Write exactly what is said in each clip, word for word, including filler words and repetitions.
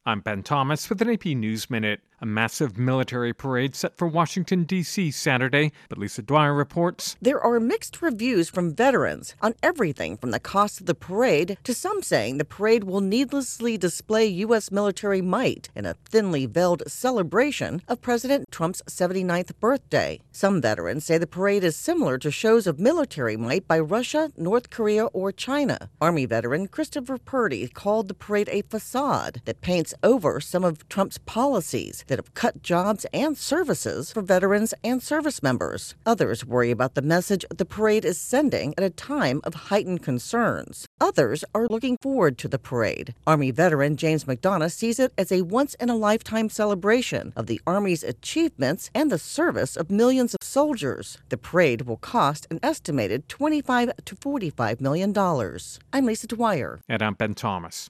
I'm Ben Thomas with an A P News Minute. A massive military parade set for Washington, D C Saturday, but Lisa Dwyer reports there are mixed reviews from veterans on everything from the cost of the parade to some saying the parade will needlessly display U S military might in a thinly veiled celebration of President Trump's seventy-ninth birthday. Some veterans say the parade is similar to shows of military might by Russia, North Korea, or China. Army veteran Christopher Purdy called the parade a facade that paints over some of Trump's policies that have cut jobs and services for veterans and service members. Others worry about the message the parade is sending at a time of heightened concerns. Others are looking forward to the parade. Army veteran James McDonough sees it as a once-in-a-lifetime celebration of the Army's achievements and the service of millions of soldiers. The parade will cost an estimated twenty-five to forty-five million dollars. I'm Lisa Dwyer. And I'm Ben Thomas.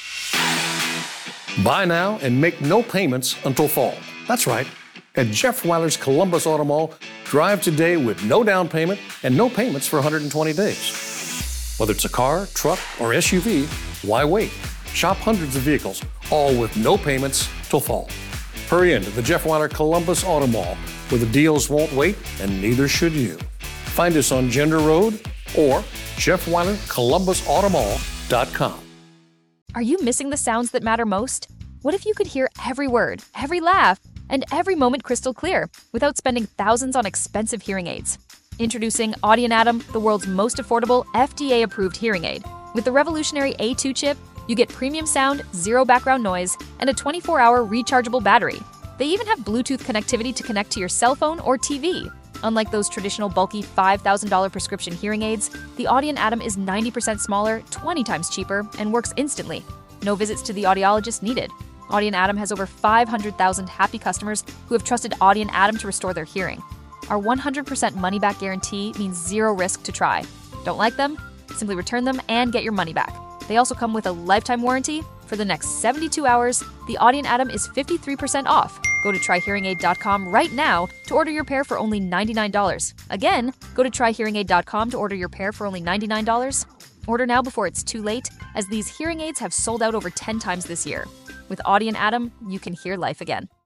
Buy now and make no payments until fall. That's right. At Jeff Weiler's Columbus Auto Mall, drive today with no down payment and no payments for one hundred twenty days. Whether it's a car, truck, or S U V, why wait? Shop hundreds of vehicles, all with no payments till fall. Hurry into the Jeff Weiler Columbus Auto Mall, where the deals won't wait and neither should you. Find us on Gender Road or Jeff Weiler Columbus Auto Mall dot com. Are you missing the sounds that matter most? What if you could hear every word, every laugh, and every moment crystal clear without spending thousands on expensive hearing aids? Introducing Audient Atom, the world's most affordable F D A-approved hearing aid. With the revolutionary A two chip, you get premium sound, zero background noise, and a twenty-four hour rechargeable battery. They even have Bluetooth connectivity to connect to your cell phone or T V. Unlike those traditional bulky five thousand dollars prescription hearing aids, the Audient Atom is ninety percent smaller, twenty times cheaper, and works instantly. No visits to the audiologist needed. Audient Atom has over five hundred thousand happy customers who have trusted Audient Atom to restore their hearing. Our one hundred percent money-back guarantee means zero risk to try. Don't like them? Simply return them and get your money back. They also come with a lifetime warranty. For the next seventy-two hours, the Audient Atom is fifty-three percent off. Go to try hearing aid dot com right now to order your pair for only ninety-nine dollars. Again, go to try hearing aid dot com to order your pair for only ninety-nine dollars. Order now before it's too late, as these hearing aids have sold out over ten times this year. With Audient Atom, you can hear life again.